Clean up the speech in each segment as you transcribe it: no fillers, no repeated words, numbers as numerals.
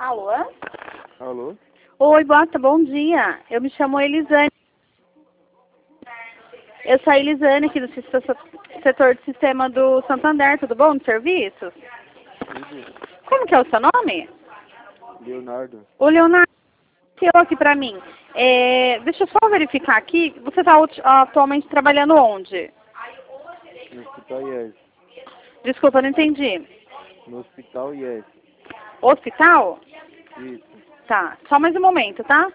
Alô? Alô? Oi, bom dia. Eu me chamo Elisane. Eu sou a Elisane aqui do setor de sistema do Santander, tudo bom? De serviços? Tudo? Como que é o seu nome? Leonardo? O Leonardo escreveu aqui pra mim. Deixa eu só verificar aqui. Você está atualmente trabalhando onde? No Hospital IES. Desculpa, eu não entendi. No Hospital IES. Hospital? Isso. Tá, só mais um momento, tá?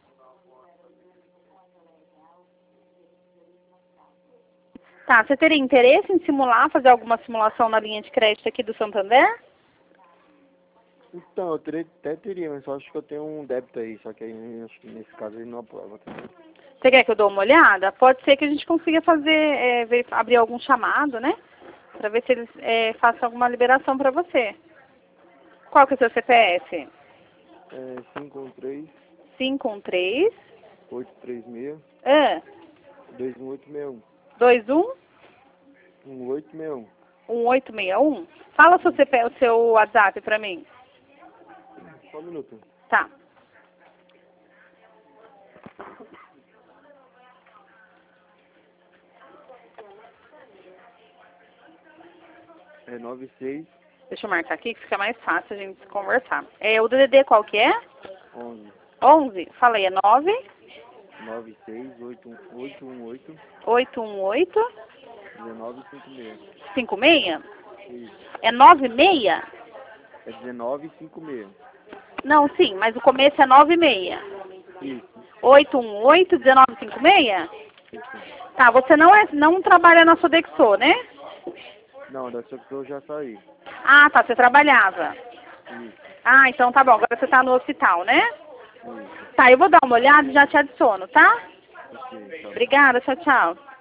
Tá, você teria interesse em simular, fazer alguma simulação na linha de crédito aqui do Santander? Então, até teria, mas só acho que eu tenho um débito aí, só que aí acho que nesse caso ele não aprova. Tá? Você quer que eu dê uma olhada? Pode ser que a gente consiga abrir algum chamado, né? Pra ver se eles façam alguma liberação pra você. Qual que é o seu CPF? 513 513 836 ah, 2161. 21 1861. 1861. Fala o seu CPF, o seu WhatsApp pra mim. Só um minuto. Tá. É 96 Deixa eu marcar aqui que fica mais fácil a gente conversar. O DDD qual que é? 11 11? Falei, é 9 96 818 818 1956. 56? Isso. É 96? É 1956. Não, sim, mas o começo é 96. Isso. 818 1956? Isso. Tá, você não trabalha na Sodexo, né? Não, dessa pessoa eu já saí. Ah, tá, você trabalhava. Isso. Ah, então tá bom, agora você tá no hospital, né? Isso. Tá, eu vou dar uma olhada e já te adiciono, tá? Ok, tá bom. Obrigada, tchau, tchau.